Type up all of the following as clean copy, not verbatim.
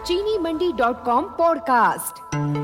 चीनीमंडी.com podcast.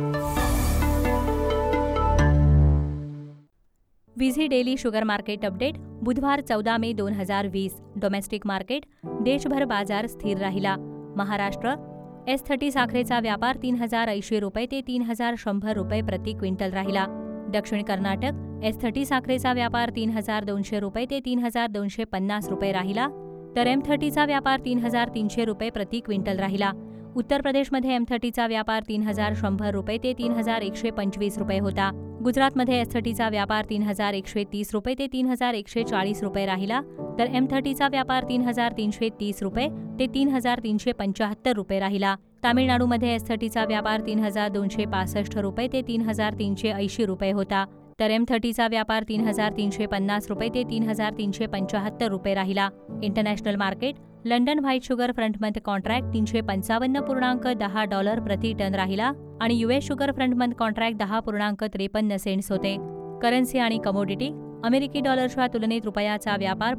विझी daily sugar market update बुधवार 14 मे 2020। Domestic market देशभर बाजार स्थिर राहिला। महाराष्ट्र S30 साखरेचा व्यापार 3080 रुपये ते 3100 रुपये प्रति क्विंटल राहिला। दक्षिण कर्नाटक S30 साखरेचा व्यापार 3200 रुपये ते 3250 रुपये राहिला, तर M30चा व्यापार 3300 रुपये प्रति क्विंटल राहिला। उत्तर प्रदेशमध्ये M30चा व्यापार 3100 रुपये ते 3125 रुपये होता। गुजरातमध्ये S30चा व्यापार 3130 रुपये ते 3140 रुपये राहिला, तर M30चा व्यापार 3330 रुपये ते 3375 रुपये राहिला। तामिळनाडूमध्ये S30चा व्यापार 3265 रुपये ते 3380 रुपये होता, तर M30चा व्यापार 3350 रुपये ते 3375 रुपये राहिला। International market London white sugar front month contract $355.10 प्रति टन राहिला आणि US sugar front month contract 10.53 cents होते। करन्सी आणि कमोडिटी अमेरिकी डॉलरच्या तुलनेत रुपयाचा व्यापार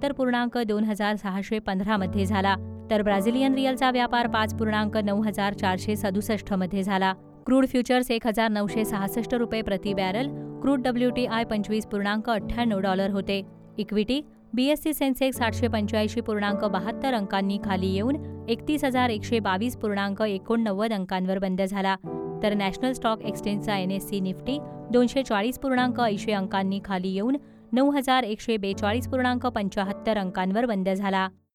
75.2615 मध्ये झाला, तर ब्राझिलियन रिअलचा व्यापार 5.9467 मध्ये झाला। क्रूड फ्युचर्स $1966 रुपये प्रति बॅरल, क्रूड WTI $25.98 होते। इक्विटी BSE सेन्सेक्स 885.72 अंकांनी खाली येऊन 31,122.89 अंकांवर बंद झाला, तर नॅशनल स्टॉक एक्सचेंजचा NSE निफ्टी 240.80 अंकांनी खाली येऊन 9142.75 अंकांवर बंद झाला।